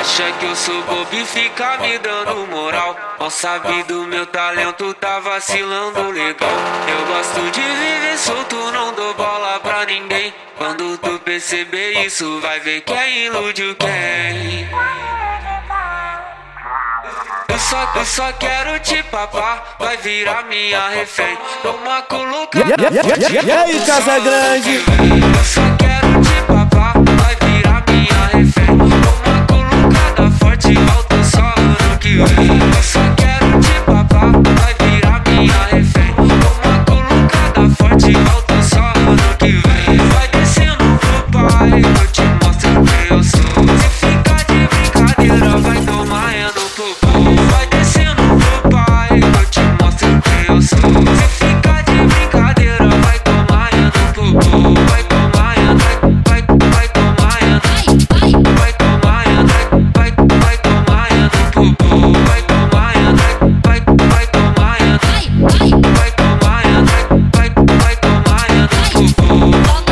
acha que eu sou bobo e fica me dando moral. Mal sabe do meu talento, tá vacilando legal. Eu gosto de viver solto, não dou bola pra ninguém. Quando tu perceber isso, vai ver quem iludiu quem. Eu só quero te papar, vai virar minha refém. Toma colocada. E aí, Casa Grande? Eu só quero te papar, vai virar minha refém. Toma colocada forte, alto só ano que vem. Eu só quero te papar, vai virar minha refém. Toma colocada forte, alto só ano que vem. Vai descendo pro pai, eu te mostro quem eu sou. Se ficar de brincadeira, vai tomar no popô. Vai descendo pro pai, eu te mostro quem eu sou. Se ficar de brincadeira, vai tomar no popô. Vai tomar, vai tomar, vai tomar, vai tomar no popô. Vai tomar, vai tomar, vai tomar, vai tomar no popô.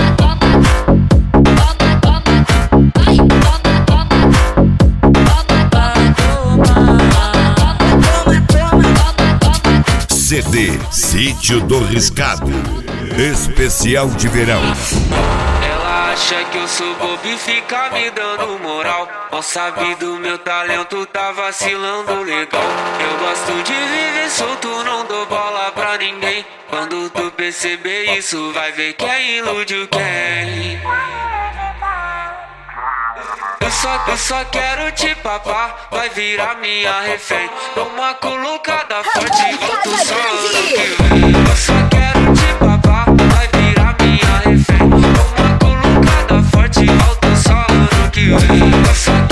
CD Sítio do Riscado, especial de verão. Ela acha que eu sou bobo e fica me dando moral. Mal sabe do meu talento, tá vacilando legal. Eu gosto de viver solto, não dou bola pra ninguém. Quando tu perceber isso, vai ver quem iludiu quem. Eu só quero te papar, vai virar minha refém. Toma colocada forte, alto só ano que vem. Eu só quero te papar, vai virar minha refém. Toma colocada forte, alto só ano que vem. Eu só